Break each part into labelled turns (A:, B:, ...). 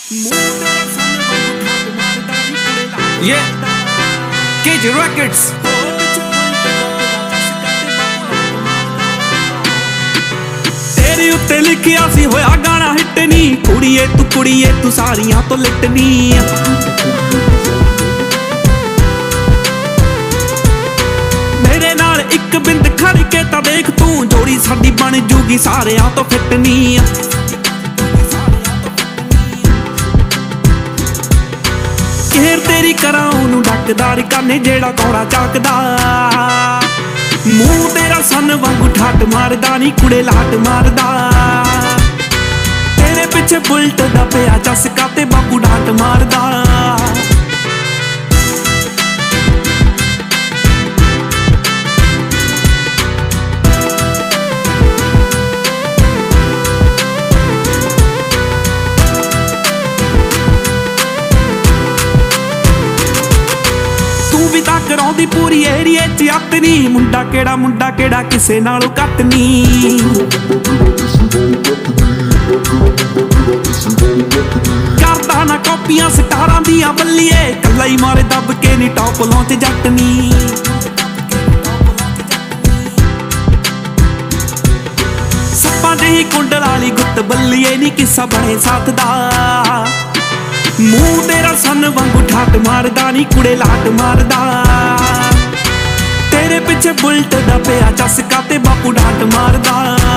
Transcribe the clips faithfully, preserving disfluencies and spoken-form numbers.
A: Yeah, K J Records. तेरे उत्ते लिखिया सी होया गाना हिट नी, कुड़िए तू कुड़िए तू सारियां तो लिटनी। मेरे नाल इक बिंद खड़ के तां देख तू, जोड़ी साडी बन जूगी सारियां तो फिटनी। घेर तेरी करा ओनू डकदार करने जेड़ा कौड़ा चाकदा। मूंह तेरा सन वांगू ठाट मारदा नी कुड़े लाट मारदा। तेरे पिछे बुलट दा पिया चसका ते बापू डांट मारदा। भी तां कराउंदी पूरी एरिए च अत नी, मुंडा केड़ा मुंडा केड़ा किसे नालों घट नी। करदा ना कॉपियां स्टारां दियां बल्लिए, कल्ला ही मारे दब के नी टॉप लॉन्च जट नी। सप्पां जेही कुंडल वाली गुत्त बल्लिए नी किस्सा बने साथ दा। मूंह तेरा सन वांगू ठाट मारदा नी कुड़े लाट मारदा। तेरे पिछे बुलट दा पिया चसका ते बापू डांट मारदा।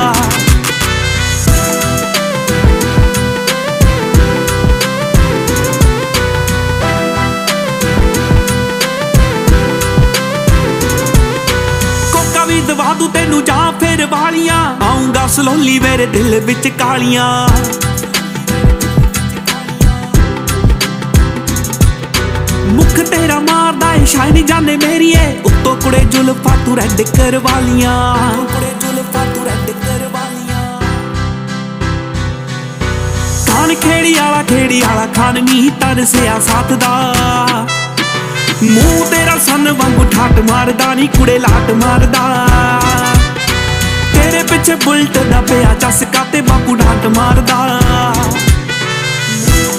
A: कोका भी दवा दूं तेनू जा फिर वालियां, आऊंगा सलोली मेरे दिल विच कालियां। मुख तेरा मारदा है शाइनी जाने मेरीए, उत्तों कुड़े जुल्फा तू रेड करवालियां। खान खेड़ी आला खेड़ी आला खान नी तरसिया साथ दा। मूंह तेरा सन वांगू ठाट मारदा नी कुड़े लाट मारदा। तेरे पिछे बुलट दा पिया चसका ते बापू डांट मारदा।